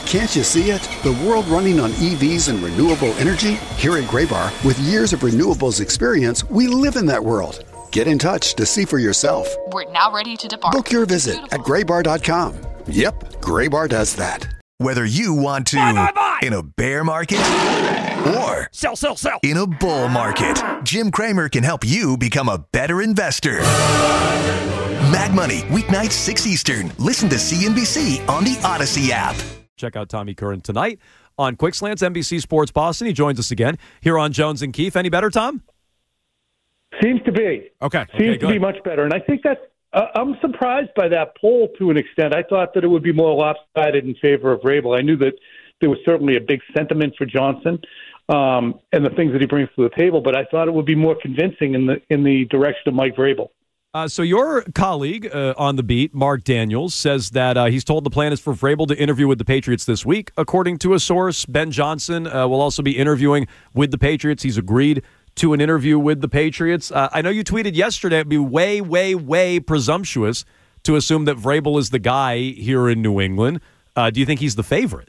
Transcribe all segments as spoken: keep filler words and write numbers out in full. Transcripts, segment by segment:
Can't you see it? The world running on E Vs and renewable energy? Here at Graybar, with years of renewables experience, we live in that world. Get in touch to see for yourself. We're now ready to depart. Book your visit at graybar dot com. Yep, Graybar does that. Whether you want to buy, buy, buy. in a bear market or sell, sell, sell. in a bull market, Jim Cramer can help you become a better investor. Mad Money, weeknights six Eastern. Listen to C N B C on the Odyssey app. Check out Tommy Curran tonight on Quick Slants, N B C Sports Boston. He joins us again here on Jones and Keefe. Any better, Tom? Seems to be. Okay. Seems okay, to be much better. And I think that's Uh, I'm surprised by that poll to an extent. I thought that it would be more lopsided in favor of Vrabel. I knew that there was certainly a big sentiment for Johnson um, and the things that he brings to the table, but I thought it would be more convincing in the in the direction of Mike Vrabel. Uh, so your colleague uh, on the beat, Mark Daniels, says that uh, he's told the plan is for Vrabel to interview with the Patriots this week. According to a source, Ben Johnson uh, will also be interviewing with the Patriots. He's agreed to an interview with the Patriots. Uh, I know you tweeted yesterday it'd be way, way, way presumptuous to assume that Vrabel is the guy here in New England. Uh, do you think he's the favorite?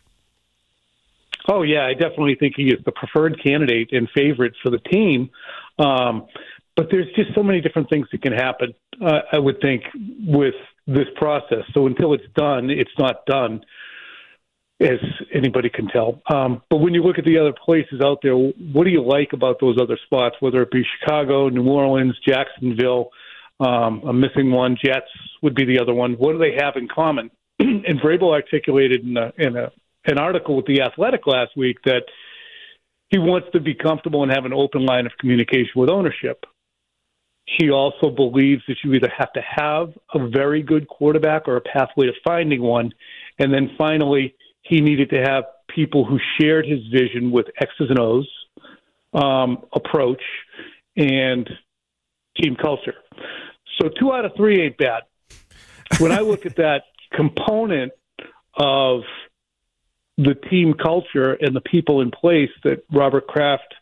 Oh, yeah, I definitely think he is the preferred candidate and favorite for the team. Um, but there's just so many different things that can happen, uh, I would think, with this process. So until it's done, it's not done, as anybody can tell. Um, but when you look at the other places out there, what do you like about those other spots, whether it be Chicago, New Orleans, Jacksonville? Um, I'm missing one. Jets would be the other one. What do they have in common? And Vrabel articulated in, a, in a, an article with The Athletic last week that he wants to be comfortable and have an open line of communication with ownership. He also believes that you either have to have a very good quarterback or a pathway to finding one. And then finally, he needed to have people who shared his vision with X's and O's um, approach and team culture. So two out of three ain't bad. When I look at that component of the team culture and the people in place that Robert Kraft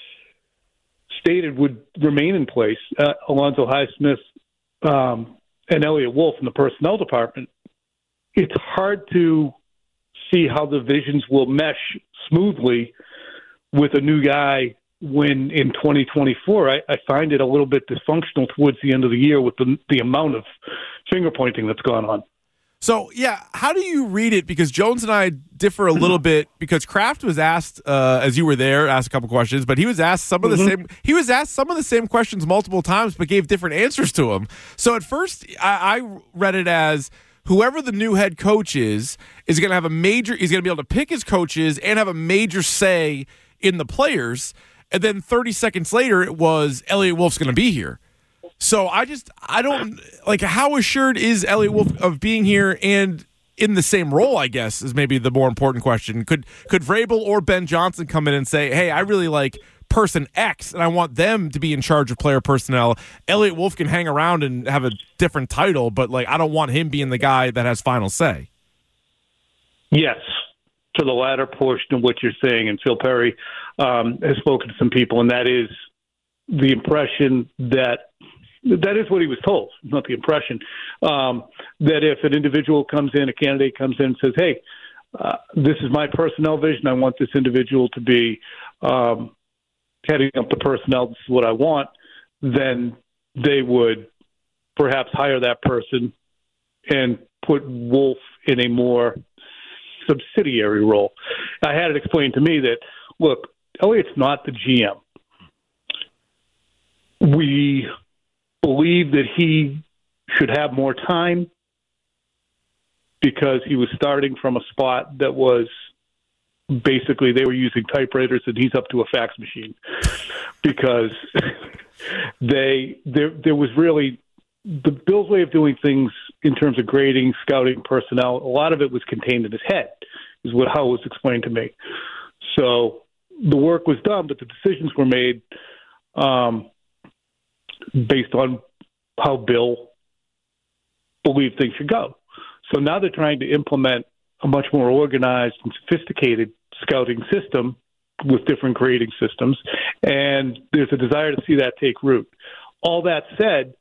stated would remain in place, uh, Alonzo Highsmith um, and Elliot Wolf in the personnel department, it's hard to see how the visions will mesh smoothly with a new guy when in twenty twenty-four, I, I find it a little bit dysfunctional towards the end of the year with the, the amount of finger pointing that's gone on. So, yeah, how do you read it? Because Jones and I differ a little bit because Kraft was asked, uh, as you were there, asked a couple questions, but he was asked some of the mm-hmm. same he was asked some of the same questions multiple times, but gave different answers to them. So at first, I, I read it as whoever the new head coach is, is going to have a major, he's going to be able to pick his coaches and have a major say in the players. And then thirty seconds later, it was Elliot Wolf's going to be here. So I just, I don't, like, how assured is Elliot Wolf of being here and in the same role, I guess, is maybe the more important question. Could could Vrabel or Ben Johnson come in and say, hey, I really like person X, and I want them to be in charge of player personnel. Elliot Wolf can hang around and have a different title, but, like, I don't want him being the guy that has final say. Yes, to the latter portion of what you're saying, and Phil Perry um, has spoken to some people, and that is the impression that that is what he was told, not the impression, um, that if an individual comes in, a candidate comes in and says, hey, uh, this is my personnel vision, I want this individual to be um, heading up the personnel, this is what I want, then they would perhaps hire that person and put Wolf in a more subsidiary role. I had it explained to me that, look, Elliot's not the G M. We believe that he should have more time because he was starting from a spot that was basically they were using typewriters and he's up to a fax machine because they there there was really the Bills' way of doing things in terms of grading, scouting, personnel. A lot of it was contained in his head, is what how it was explained to me. So the work was done, but the decisions were made um, based on how Bill believed things should go. So now they're trying to implement a much more organized and sophisticated scouting system with different grading systems, and there's a desire to see that take root. All that said,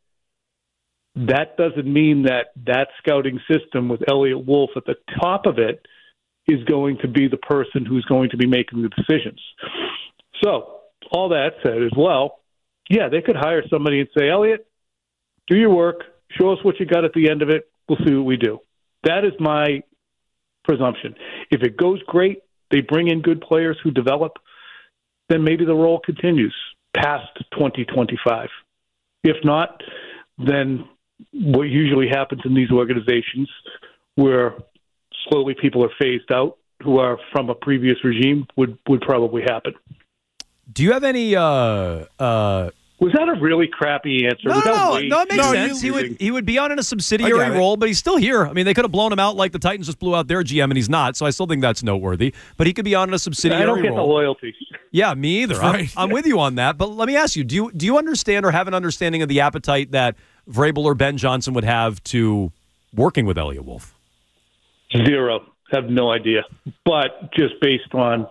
that doesn't mean that that scouting system with Elliot Wolf at the top of it is going to be the person who's going to be making the decisions. So, all that said as well, yeah, they could hire somebody and say, Elliot, do your work, show us what you got at the end of it, we'll see what we do. That is my presumption. If it goes great, they bring in good players who develop, then maybe the role continues past twenty twenty-five. If not, then what usually happens in these organizations where slowly people are phased out who are from a previous regime would, would probably happen. Do you have any... Uh, uh... Was that a really crappy answer? No, Was that no, way no, it makes too sense. He confusing? would he would be on in a subsidiary role, but he's still here. I mean, they could have blown him out like the Titans just blew out their G M, and he's not. So I still think that's noteworthy. But he could be on in a subsidiary I don't get role. the loyalty. Yeah, me either. Right. I'm, I'm with you on that. But let me ask you: Do you do you understand or have an understanding of the appetite that Vrabel or Ben Johnson would have to working with Elliot Wolf? Zero. Have no idea. But just based on,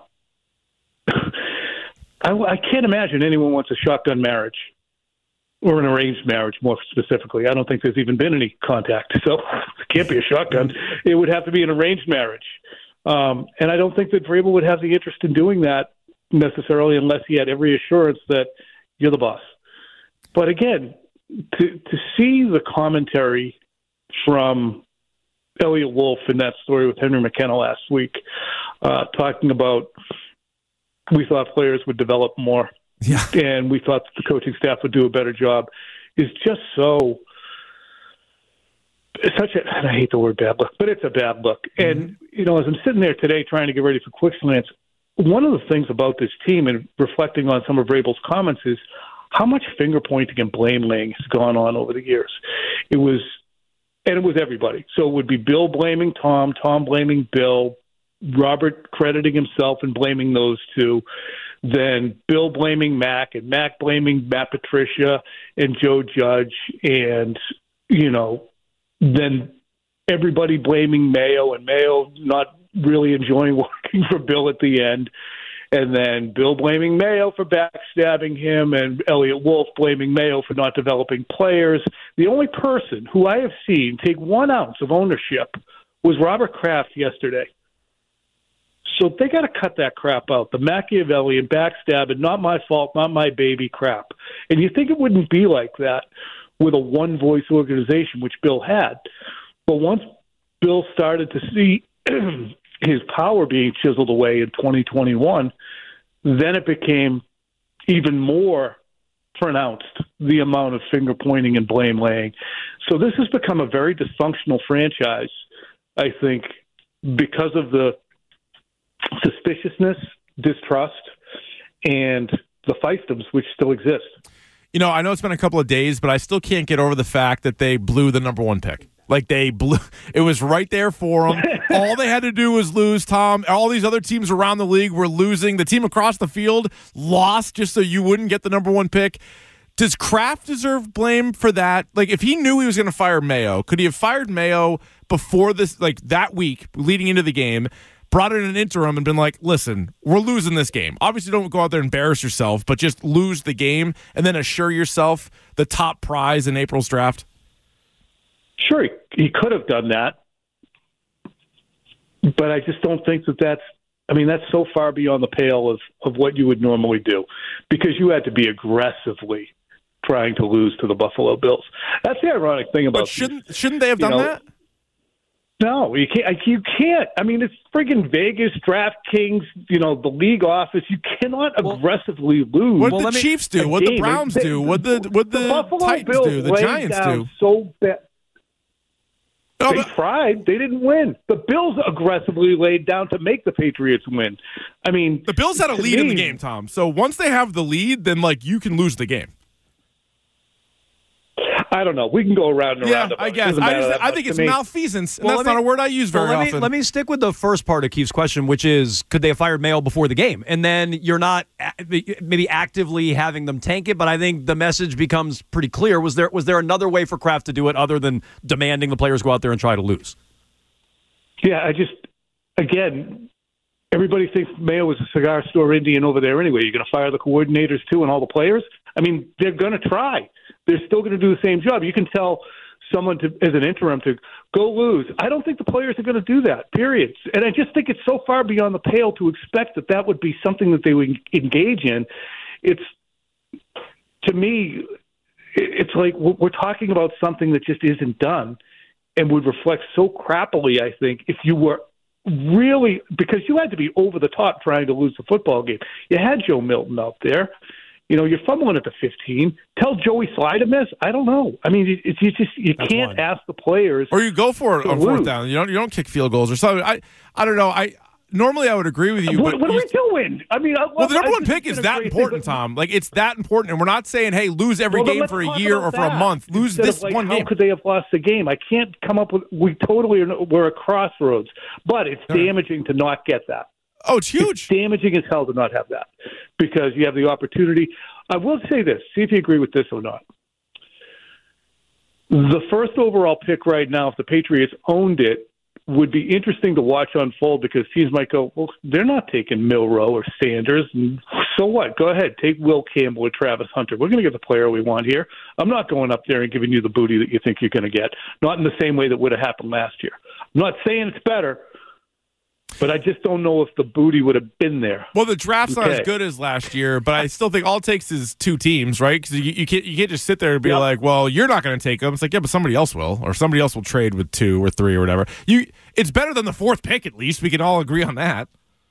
I, I can't imagine anyone wants a shotgun marriage. Or an arranged marriage, more specifically. I don't think there's even been any contact, so it can't be a shotgun. It would have to be an arranged marriage. Um, and I don't think that Vrabel would have the interest in doing that necessarily unless he had every assurance that you're the boss. But again, to, to see the commentary from Elliot Wolf in that story with Henry McKenna last week, uh, talking about we thought players would develop more. Yeah. And we thought the coaching staff would do a better job is just so it's such a, and I hate the word bad look, but it's a bad look. Mm-hmm. And, you know, as I'm sitting there today trying to get ready for Quick Slants, one of the things about this team and reflecting on some of Vrabel's comments is how much finger pointing and blame laying has gone on over the years. It was, and it was everybody. So it would be Bill blaming Tom, Tom blaming Bill, Robert crediting himself and blaming those two. Then Bill blaming Mac and Mac blaming Matt Patricia and Joe Judge and, you know, then everybody blaming Mayo and Mayo not really enjoying working for Bill at the end. And then Bill blaming Mayo for backstabbing him and Elliot Wolf blaming Mayo for not developing players. The only person who I have seen take one ounce of ownership was Robert Kraft yesterday. So they got to cut that crap out. The Machiavellian backstabbing, not my fault, not my baby crap. And you think it wouldn't be like that with a one-voice organization, which Bill had. But once Bill started to see his power being chiseled away in twenty twenty-one, then it became even more pronounced, the amount of finger-pointing and blame-laying. So this has become a very dysfunctional franchise, I think, because of the suspiciousness, distrust, and the fiefdoms which still exist. You know, I know it's been a couple of days, but I still can't get over the fact that they blew the number one pick. Like they blew, it was right there for them. All they had to do was lose, Tom. All these other teams around the league were losing. The team across the field lost just so you wouldn't get the number one pick. Does Kraft deserve blame for that? Like, if he knew he was going to fire Mayo, could he have fired Mayo before this, like that week leading into the game, brought in an interim and been like, listen, we're losing this game. Obviously, don't go out there and embarrass yourself, but just lose the game and then assure yourself the top prize in April's draft? Sure, he, he could have done that. But I just don't think that that's, I mean, that's so far beyond the pale of, of what you would normally do because you had to be aggressively trying to lose to the Buffalo Bills. That's the ironic thing about But shouldn't, these, shouldn't they have done know, that? No, you can't. You can't. I mean, it's friggin' Vegas, DraftKings, you know, the league office. You cannot well, aggressively lose. What well, the Chiefs do? What the Browns they, do? What the what the, the Buffalo Titans Bills do? The Giants do? So bad. No, they but, tried. They didn't win. The Bills aggressively laid down to make the Patriots win. I mean, the Bills had a lead me, in the game, Tom. So once they have the lead, then like you can lose the game. I don't know. We can go around and yeah, around. I guess. I, just, I think it's malfeasance, and well, that's me, not a word I use very well, let often. Me, let me stick with the first part of Keith's question, which is, could they have fired Mayo before the game? And then you're not maybe actively having them tank it, but I think the message becomes pretty clear. Was there was there another way for Kraft to do it other than demanding the players go out there and try to lose? Yeah, I just, again, everybody thinks Mayo is a cigar store Indian over there anyway. You're going to fire the coordinators too and all the players? I mean, they're going to try. They're still going to do the same job. You can tell someone to as an interim to go lose. I don't think the players are going to do that, period. And I just think it's so far beyond the pale to expect that that would be something that they would engage in. It's, to me, it's like we're talking about something that just isn't done and would reflect so crappily, I think, if you were really, because you had to be over the top trying to lose the football game. You had Joe Milton out there. You know, you're fumbling at the fifteen. Tell Joey Sly to miss. I don't know. I mean, it's you just you That's can't one. ask the players, or you go for it on lose. fourth down. You don't you don't kick field goals or something. I I don't know. I normally I would agree with you. What, but what are you, we doing? I mean, I love, well, the number I one pick is that important, thing, Tom. Like it's that important, and we're not saying, hey, lose every well, game for a year or for a month. Lose Instead this of like, one how game. How could they have lost the game? I can't come up with. We totally are, we're at crossroads, but it's All right. damaging to not get that. Oh, it's huge. It's damaging as hell to not have that because you have the opportunity. I will say this, see if you agree with this or not. The first overall pick right now, if the Patriots owned it, would be interesting to watch unfold because teams might go, well, they're not taking Milroe or Sanders. And so what? Go ahead. Take Will Campbell or Travis Hunter. We're going to get the player we want here. I'm not going up there and giving you the booty that you think you're going to get. Not in the same way that would have happened last year. I'm not saying it's better. But I just don't know if the booty would have been there. Well, the draft's okay. not as good as last year, but I still think all it takes is two teams, right? Because you, you can't you can't just sit there and be yep. like, well, you're not going to take them. It's like, yeah, but somebody else will, or somebody else will trade with two or three or whatever. You, it's better than the fourth pick, at least. We can all agree on that.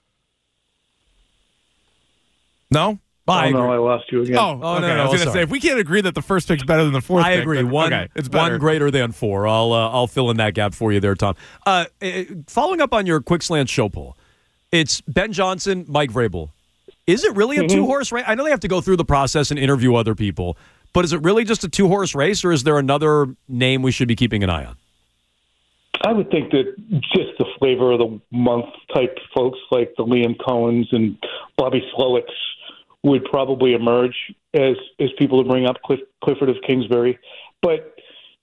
No? Oh, I no, I lost you again. Oh, oh okay. no, no, I was going to sorry. say, if we can't agree that the first pick's better than the fourth I pick, agree. Then, one, okay, it's better. one greater than four. I'll uh, I'll fill in that gap for you there, Tom. Uh, following up on your quick slant show poll, it's Ben Johnson, Mike Vrabel. Is it really a mm-hmm. two-horse race? I know they have to go through the process and interview other people, but is it really just a two-horse race, or is there another name we should be keeping an eye on? I would think that just the flavor of the month type folks like the Liam Cohens and Bobby Slowicks would probably emerge as as people to bring up Cliff, Clifford of Kingsbury. But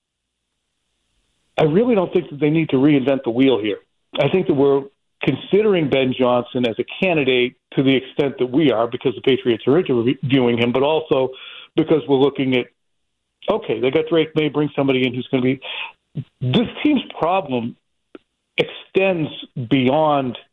I really don't think that they need to reinvent the wheel here. I think that we're considering Ben Johnson as a candidate to the extent that we are because the Patriots are interviewing him, but also because we're looking at, okay, they got Drake May, bring somebody in who's going to be – this team's problem extends beyond –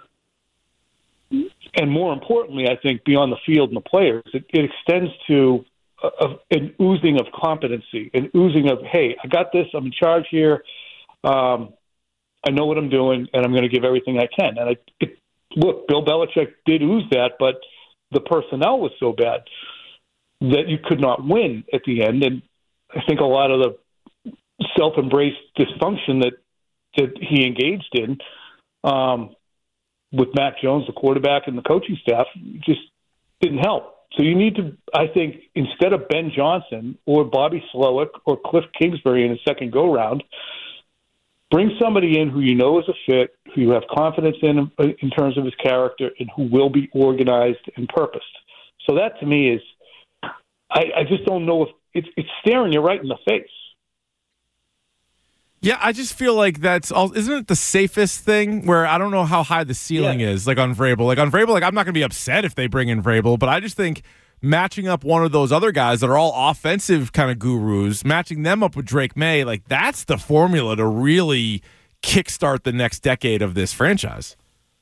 and more importantly, I think, beyond the field and the players. It, it extends to a, a, an oozing of competency, an oozing of, hey, I got this, I'm in charge here, um, I know what I'm doing, and I'm going to give everything I can. And I, it, look, Bill Belichick did ooze that, but the personnel was so bad that you could not win at the end. And I think a lot of the self-embraced dysfunction that, that he engaged in um, with Mac Jones, the quarterback, and the coaching staff just didn't help. So you need to, I think, instead of Ben Johnson or Bobby Slowick or Cliff Kingsbury in a second go-round, bring somebody in who you know is a fit, who you have confidence in in terms of his character, and who will be organized and purposed. So that, to me, is I, I just don't know if it's, it's staring you right in the face. Yeah, I just feel like that's all. Isn't it the safest thing? Where I don't know how high the ceiling yeah. is. Like on Vrabel, like on Vrabel, like I'm not going to be upset if they bring in Vrabel, but I just think matching up one of those other guys that are all offensive kind of gurus, matching them up with Drake May, like that's the formula to really kickstart the next decade of this franchise.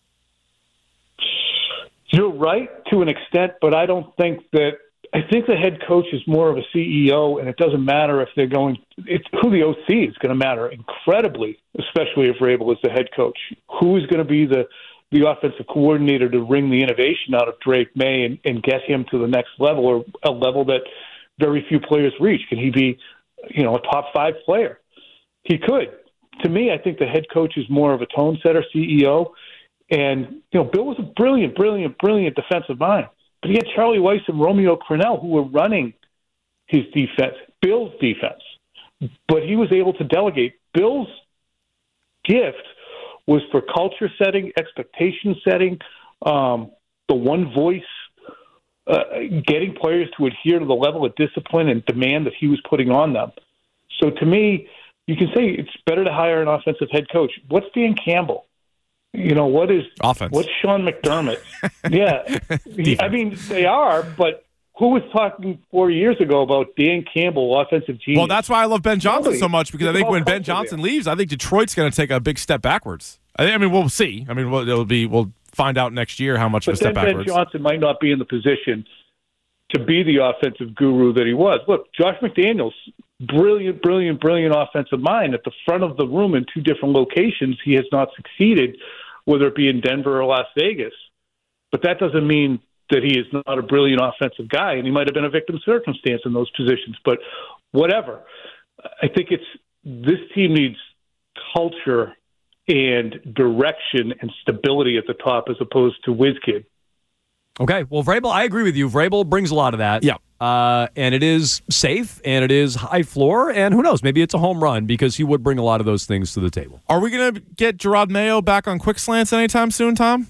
You're right to an extent, but I don't think that. I think the head coach is more of a C E O, and it doesn't matter if they're going. It's who the O C is going to matter incredibly, especially if Vrabel is the head coach. Who is going to be the the offensive coordinator to wring the innovation out of Drake May and, and get him to the next level, or a level that very few players reach? Can he be, you know, a top five player? He could. To me, I think the head coach is more of a tone setter, C E O, and you know, Bill was a brilliant, brilliant, brilliant defensive mind. But he had Charlie Weiss and Romeo Crennel who were running his defense, Bill's defense. But he was able to delegate. Bill's gift was for culture setting, expectation setting, um, the one voice, uh, getting players to adhere to the level of discipline and demand that he was putting on them. So to me, you can say it's better to hire an offensive head coach. What's Dan Campbell? You know, what is offense? What's Sean McDermott? Yeah. I mean, they are, but who was talking four years ago about Dan Campbell, offensive genius? Well, that's why I love Ben Johnson Nobody. so much, because It's I think about when Ben culture Johnson there. leaves, I think Detroit's going to take a big step backwards. I, I mean, we'll see. I mean, we'll, it'll be we'll find out next year how much But of a step then Ben backwards. Johnson might not be in the position to be the offensive guru that he was. Look, Josh McDaniels, brilliant, brilliant, brilliant offensive mind at the front of the room in two different locations. He has not succeeded, whether it be in Denver or Las Vegas. But that doesn't mean that he is not a brilliant offensive guy, and he might have been a victim circumstance in those positions. But whatever. I think it's this team needs culture and direction and stability at the top as opposed to whiz kid. Okay, well, Vrabel, I agree with you. Vrabel brings a lot of that. Yeah. Uh, and it is safe, and it is high floor, and who knows, maybe it's a home run because he would bring a lot of those things to the table. Are we going to get Gerard Mayo back on Quick Slants anytime soon, Tom?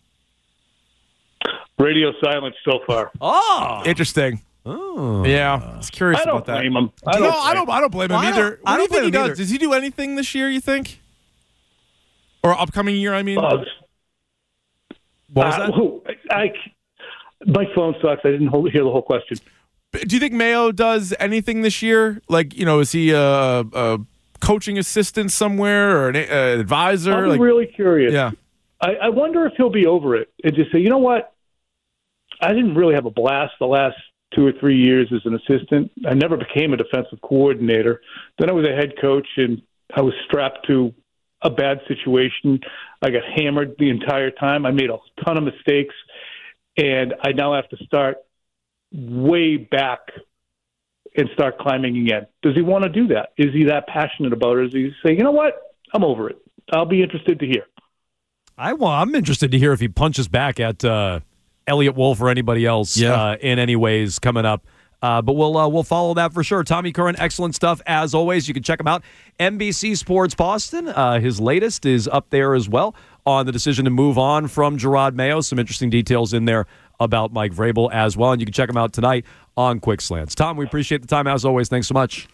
Radio silence so far. Oh! Interesting. Oh. Yeah, I was curious I don't about that. blame him. I no, don't I don't. I don't blame him Well, I either. don't- What I do you don't think he blame him does? either. Does he do anything this year, you think? Or upcoming year, I mean? Uh, What was uh, that? who- I, I- my phone sucks. I didn't hold, hear the whole question. Do you think Mayo does anything this year? Like, you know, is he a, a coaching assistant somewhere or an, an advisor? I'm like, really curious. yeah. I, I wonder if he'll be over it and just say, you know what? I didn't really have a blast the last two or three years as an assistant. I never became a defensive coordinator. Then I was a head coach, and I was strapped to a bad situation. I got hammered the entire time. I made a ton of mistakes, and I now have to start way back and start climbing again. Does he want to do that? Is he that passionate about it? Does he say, you know what? I'm over it. I'll be interested to hear. I well, I'm interested to hear if he punches back at uh, Elliot Wolf or anybody else Yeah. uh, in any ways coming up. Uh, but we'll uh, we'll follow that for sure. Tommy Curran, excellent stuff as always. You can check him out. N B C Sports Boston. Uh, his latest is up there as well on the decision to move on from Gerard Mayo. Some interesting details in there about Mike Vrabel as well. And you can check him out tonight on Quick Slants. Tom, we appreciate the time as always. Thanks so much.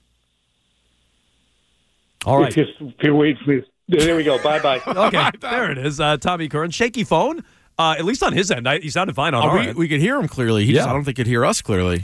All right. It's just, if you're waiting for me. There we go. Bye-bye. Okay, there it is. Uh, Tommy Curran. Shaky phone. Uh, at least on his end. I, he sounded fine on Oh, our we, end. we could hear him clearly. He just, Yeah. I don't think he could hear us clearly.